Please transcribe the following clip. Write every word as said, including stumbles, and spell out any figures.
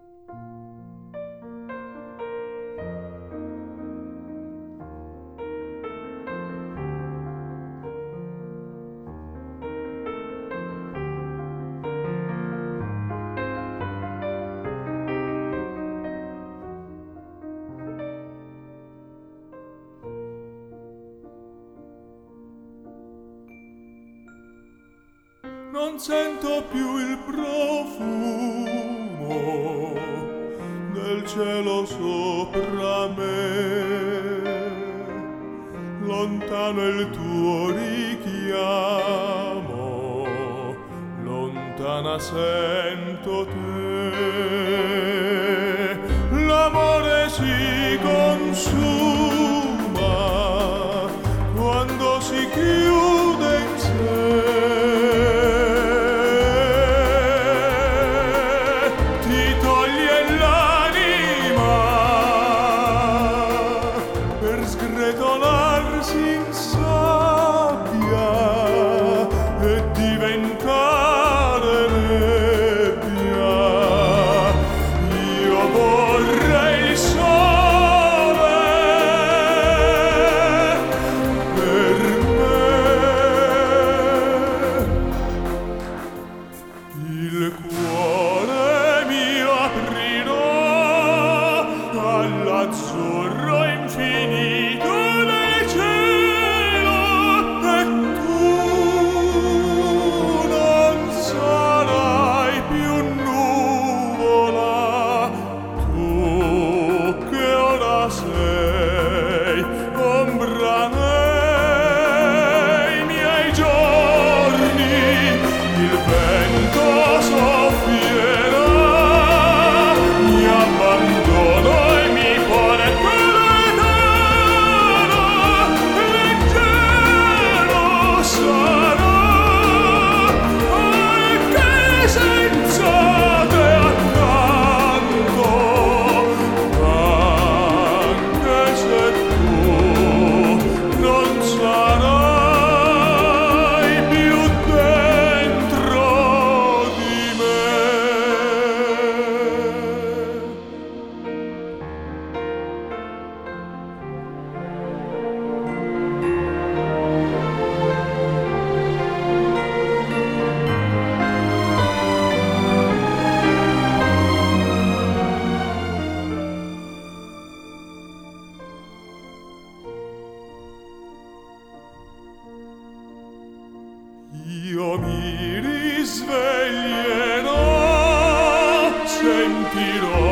Non sento più il profumo del cielo sopra me, lontano il tuo richiamo, lontana sento te. L'amore si consuma quando si chiude in sé. Sgretolarsi in sabbia e diventare nebbia. Io vorrei il sole per me. Il cuore mio aprirò all'azzurro infinito del cielo, e tu non sarai più nuvola, tu che ora sei ombra nei miei giorni. Il vento soffierà, mi abbandono e mi porta lontano, leggero sarà anche senza te accanto, anche se tu non sarai più dentro di me. Io mi risveglierò, sentirò